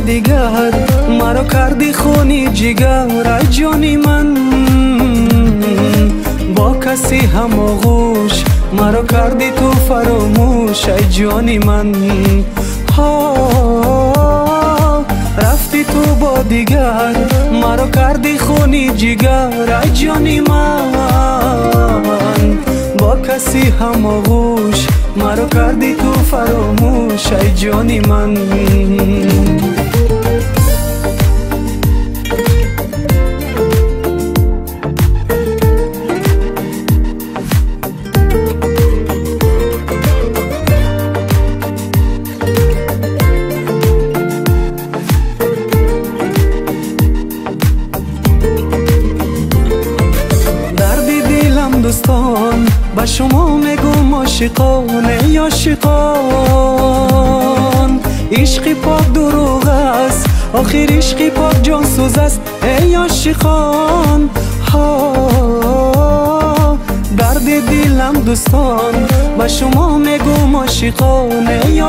دیگر مرا کردی خونی جگر ای جانی من با کسی هم آغوش مرا کردی تو فراموش ای جانی من رفتی تو با دیگر مرا کردی خونی جگر ای جانی من با کسی هم آغوش مرا کردی تو فراموش ای جانی من دوستان با شما میگم عاشقان ای عاشقان عشقی پاک دروغ است آخر عشقی پاک جان سوز است ای عاشقان درد دلم دوستان با شما میگم عاشقان ای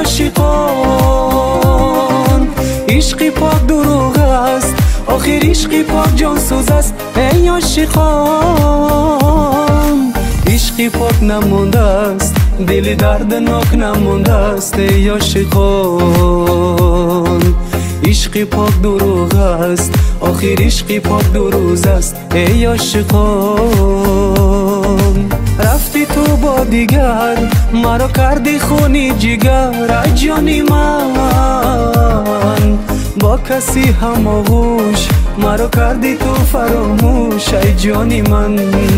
عاشقان عشقی پاک دروغ است آخر عشقی پاک جان سوز است ای عاشقان عشقی پاک نمونده است دل دردناک نمونده است ای عاشقان عشقی پاک دروغ است آخر عشقی پاک دروغ است ای عاشقان رفتی تو با دیگر مرا کردی خونی جگر ای جانی من با کسی هم آغوش مرا کردی تو فراموش ای جانی من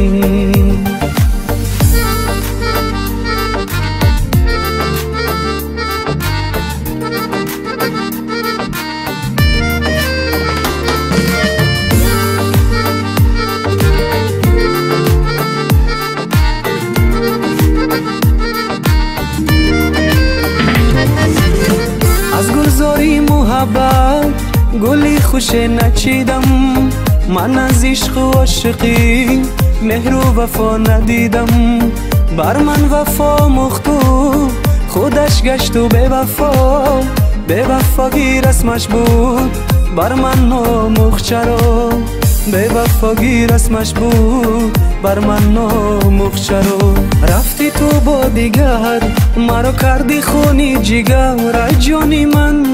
از گلزاری محبت گلی خوش نچیدم من از عشق و عاشقی مهر و وفا ندیدم بر من وفا مختو خودش گشت و بے وفاگی رسمش بود بر من نامخ چرا بے وفاگی رسمش بود بر من نامخ چرا رفتی تو با دیگر مرا کردی خونی جگر ای جانی من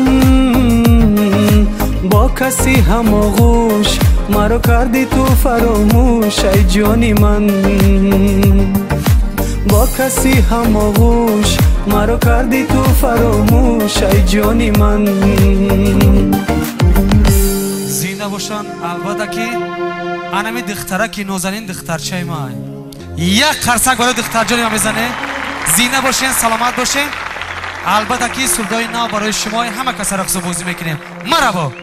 با کسی هم آغوش مرا کردی تو فراموش ای جانی من با کسی هم آغوش مرا کردی تو فراموش ای جانی من زنده باشن البته که انمی دخترکی نازنین دخترچه ما یک قرصک برای دختر جانی ما میزنه زنده باشین سلامت باشین البته که سردای نو برای شما همه کس رقص و بازی میکنیم مرحبا